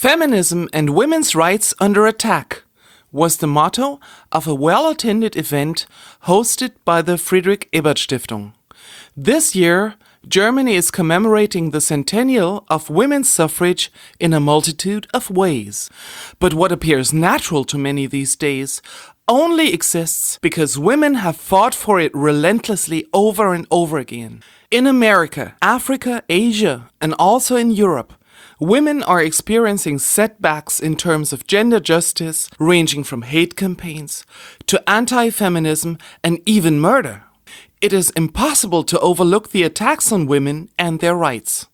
Feminism and women's rights under attack was the motto of a well-attended event hosted by the Friedrich Ebert Stiftung. This year, Germany is commemorating the centennial of women's suffrage in a multitude of ways. But what appears natural to many these days only exists because women have fought for it relentlessly over and over again. In America, Africa, Asia, and also in Europe, women are experiencing setbacks in terms of gender justice, ranging from hate campaigns to anti-feminism and even murder. It is impossible to overlook the attacks on women and their rights.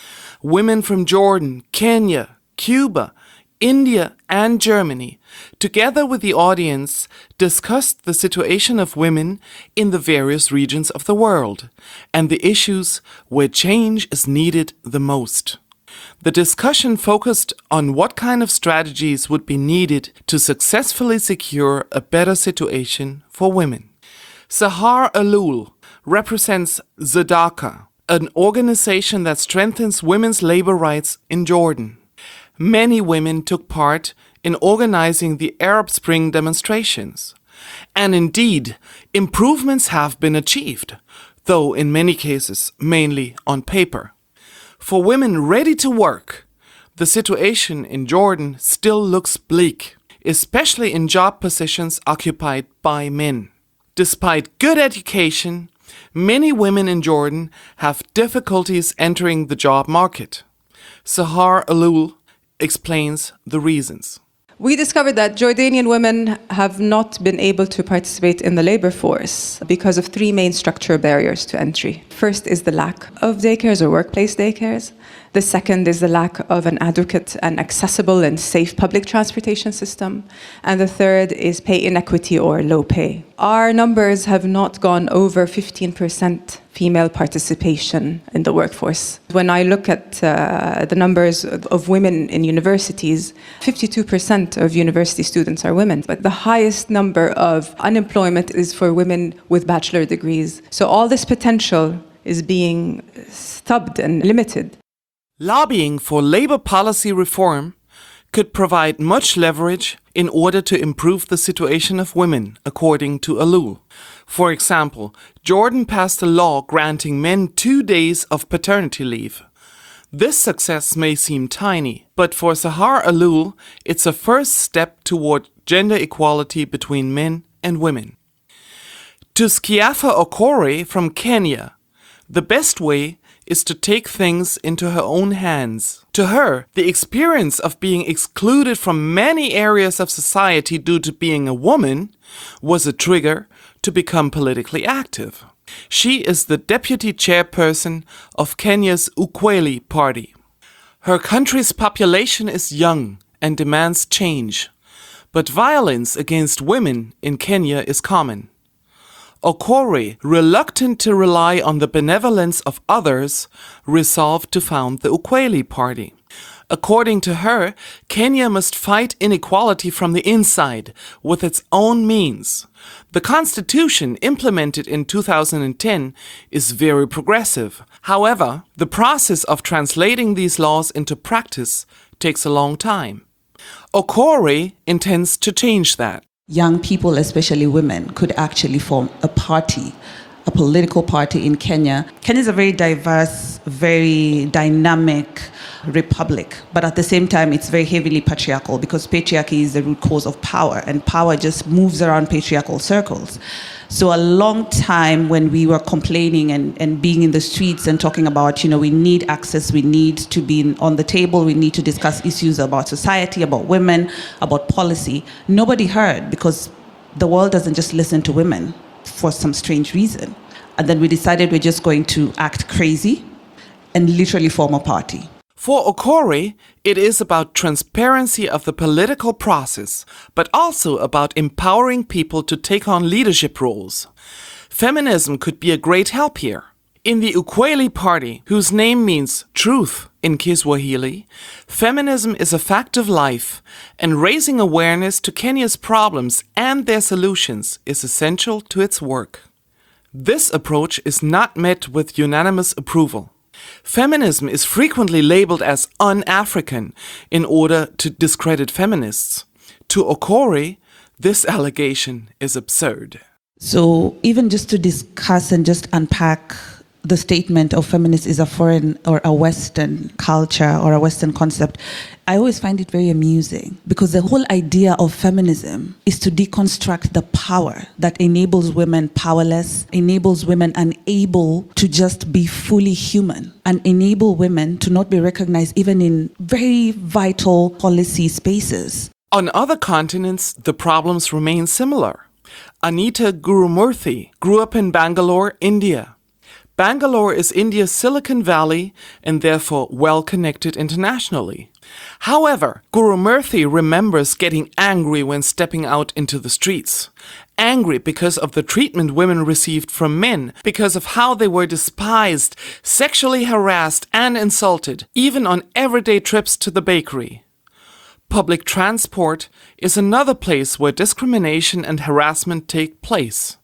Women from Jordan, Kenya, Cuba, India, and Germany, together with the audience, discussed the situation of women in the various regions of the world and the issues where change is needed the most. The discussion focused on what kind of strategies would be needed to successfully secure a better situation for women. Sahar Alloul represents Tzedakah, an organization that strengthens women's labor rights in Jordan. Many women took part in organizing the Arab Spring demonstrations. And indeed, improvements have been achieved, though in many cases mainly on paper. For women ready to work, the situation in Jordan still looks bleak, especially in job positions occupied by men. Despite good education, many women in Jordan have difficulties entering the job market. Sahar Alloul explains the reasons. We discovered that Jordanian women have not been able to participate in the labor force because of three main structural barriers to entry. First is the lack of daycares or workplace daycares. The second is the lack of an adequate and accessible and safe public transportation system. And the third is pay inequity or low pay. Our numbers have not gone over 15% female participation in the workforce. When I look at the numbers of women in universities, 52% of university students are women. But the highest number of unemployment is for women with bachelor degrees. So all this potential is being stubbed and limited. Lobbying for labor policy reform could provide much leverage in order to improve the situation of women, according to Alloul. For example, Jordan passed a law granting men 2 days of paternity leave. This success may seem tiny, but for Sahar Alloul, it's a first step toward gender equality between men and women. To Skiafa Okore from Kenya, the best way is to take things into her own hands. To her, the experience of being excluded from many areas of society due to being a woman was a trigger to become politically active. She is the deputy chairperson of Kenya's Ukweli Party. Her country's population is young and demands change, but violence against women in Kenya is common. Okore, reluctant to rely on the benevolence of others, resolved to found the Ukweli Party. According to her, Kenya must fight inequality from the inside with its own means. The constitution implemented in 2010 is very progressive. However, the process of translating these laws into practice takes a long time. Okore intends to change that. Young people, especially women, could actually form a party, a political party in Kenya. Kenya is a very diverse, very dynamic republic, but at the same time, it's very heavily patriarchal because patriarchy is the root cause of power, and power just moves around patriarchal circles. So a long time when we were complaining and being in the streets and talking about, we need access, we need to be on the table, we need to discuss issues about society, about women, about policy, nobody heard because the world doesn't just listen to women for some strange reason. And then we decided we're just going to act crazy and literally form a party. For Okore, it is about transparency of the political process, but also about empowering people to take on leadership roles. Feminism could be a great help here. In the Ukweli Party, whose name means truth in Kiswahili, feminism is a fact of life, and raising awareness to Kenya's problems and their solutions is essential to its work. This approach is not met with unanimous approval. Feminism is frequently labeled as un-African in order to discredit feminists. To Okori, this allegation is absurd. So even just to discuss and just unpack the statement of feminist is a foreign or a Western culture or a Western concept, I always find it very amusing because the whole idea of feminism is to deconstruct the power that enables women powerless, enables women unable to just be fully human, and enable women to not be recognized even in very vital policy spaces. On other continents, the problems remain similar. Anita Gurumurthy grew up in Bangalore, India. Bangalore is India's Silicon Valley and therefore well connected internationally. However, Gurumurthy remembers getting angry when stepping out into the streets. Angry because of the treatment women received from men, because of how they were despised, sexually harassed and insulted, even on everyday trips to the bakery. Public transport is another place where discrimination and harassment take place.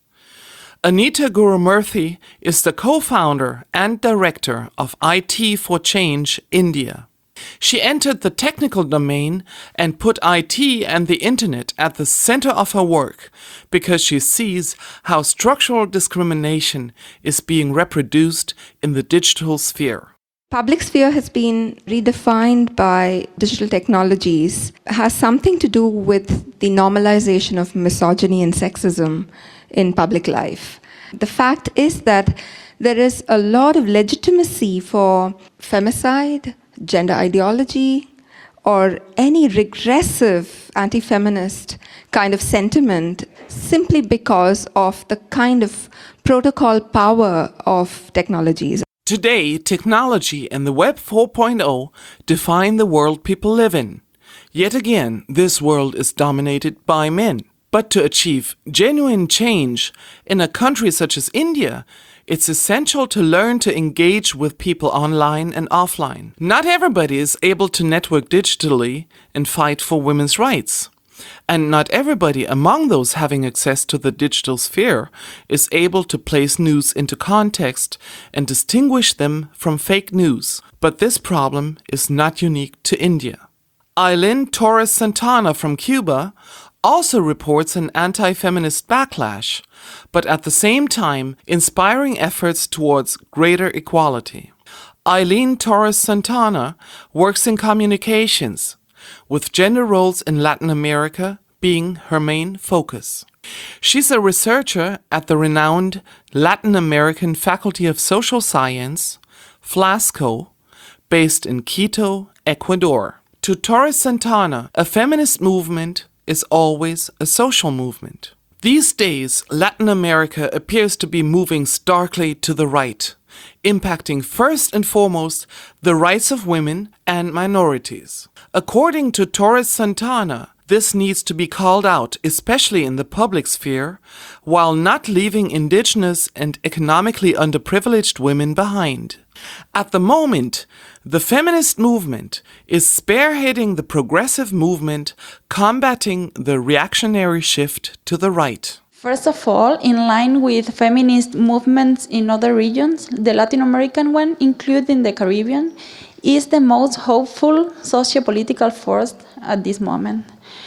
Anita Gurumurthy is the co-founder and director of IT for Change India. She entered the technical domain and put IT and the internet at the center of her work because she sees how structural discrimination is being reproduced in the digital sphere. Public sphere has been redefined by digital technologies, has something to do with the normalization of misogyny and sexism in public life. The fact is that there is a lot of legitimacy for femicide, gender ideology, or any regressive anti-feminist kind of sentiment simply because of the kind of protocol power of technologies. Today, technology and the Web 4.0 define the world people live in. Yet again, this world is dominated by men. But to achieve genuine change in a country such as India, it's essential to learn to engage with people online and offline. Not everybody is able to network digitally and fight for women's rights. And not everybody among those having access to the digital sphere is able to place news into context and distinguish them from fake news. But this problem is not unique to India. Aylin Torres Santana from Cuba also reports an anti-feminist backlash, but at the same time inspiring efforts towards greater equality. Aylin Torres Santana works in communications, with gender roles in Latin America being her main focus. She's a researcher at the renowned Latin American Faculty of Social Science, FLASCO, based in Quito, Ecuador. To Torres Santana, a feminist movement is always a social movement. These days, Latin America appears to be moving starkly to the right, impacting first and foremost the rights of women and minorities. According to Torres Santana, this needs to be called out, especially in the public sphere, while not leaving indigenous and economically underprivileged women behind. At the moment, the feminist movement is spearheading the progressive movement, combating the reactionary shift to the right. First of all, in line with feminist movements in other regions, the Latin American one, including the Caribbean, is the most hopeful socio-political force at this moment.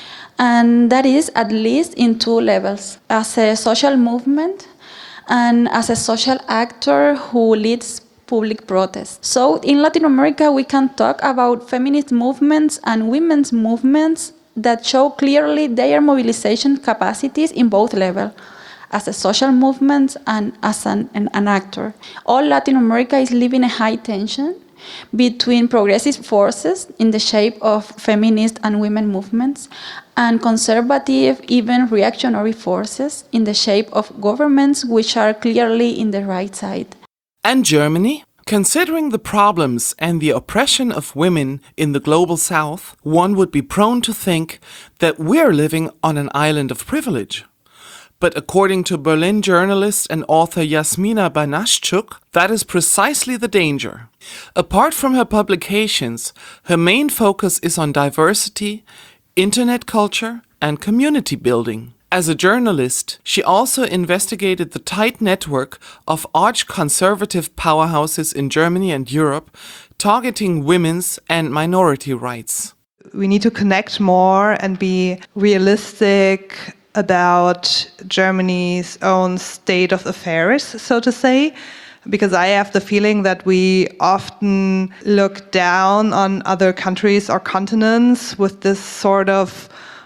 And that is at least in two levels, as a social movement and as a social actor who leads public protests. So in Latin America, we can talk about feminist movements and women's movements that show clearly their mobilization capacities in both levels, as a social movement and as an actor. All Latin America is living a high tension between progressive forces in the shape of feminist and women movements and conservative, even reactionary forces in the shape of governments which are clearly in the right side. And Germany? Considering the problems and the oppression of women in the global south, one would be prone to think that we're living on an island of privilege. But according to Berlin journalist and author Yasmina Banaschuk, that is precisely the danger. Apart from her publications, her main focus is on diversity, internet culture, and community building. As a journalist, she also investigated the tight network of arch-conservative powerhouses in Germany and Europe, targeting women's and minority rights. We need to connect more and be realistic about Germany's own state of affairs, so to say, because I have the feeling that we often look down on other countries or continents with this sort of,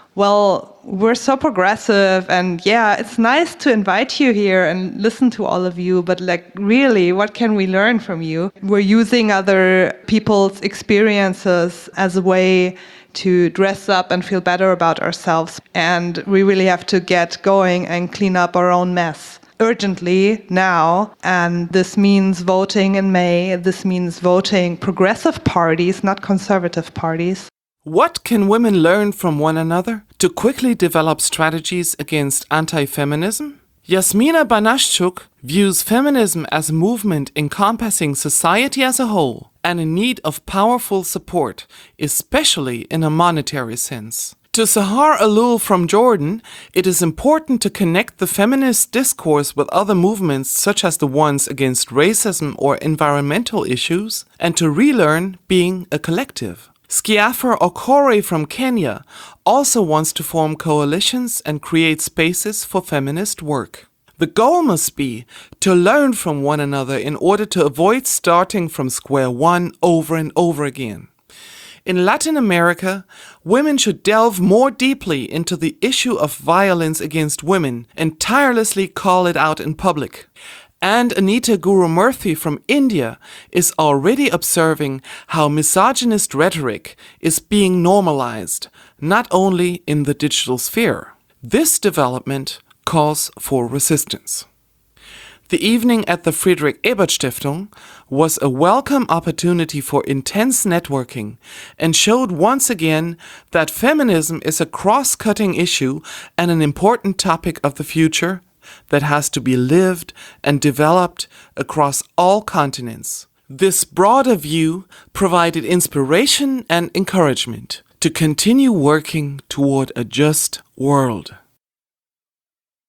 well, we're so progressive and yeah, it's nice to invite you here and listen to all of you, but like really, what can we learn from you? We're using other people's experiences as a way to dress up and feel better about ourselves. And we really have to get going and clean up our own mess urgently now. And this means voting in May. This means voting progressive parties, not conservative parties. What can women learn from one another to quickly develop strategies against anti-feminism? Jasmina Banaszczuk views feminism as a movement encompassing society as a whole and in need of powerful support, especially in a monetary sense. To Sahar Alul from Jordan, it is important to connect the feminist discourse with other movements such as the ones against racism or environmental issues, and to relearn being a collective. Skiaffer Okore from Kenya also wants to form coalitions and create spaces for feminist work. The goal must be to learn from one another in order to avoid starting from square one over and over again. In Latin America, women should delve more deeply into the issue of violence against women and tirelessly call it out in public. And Anita Gurumurthy from India is already observing how misogynist rhetoric is being normalized, not only in the digital sphere. This development calls for resistance. The evening at the Friedrich Ebert Stiftung was a welcome opportunity for intense networking and showed once again that feminism is a cross-cutting issue and an important topic of the future that has to be lived and developed across all continents. This broader view provided inspiration and encouragement to continue working toward a just world.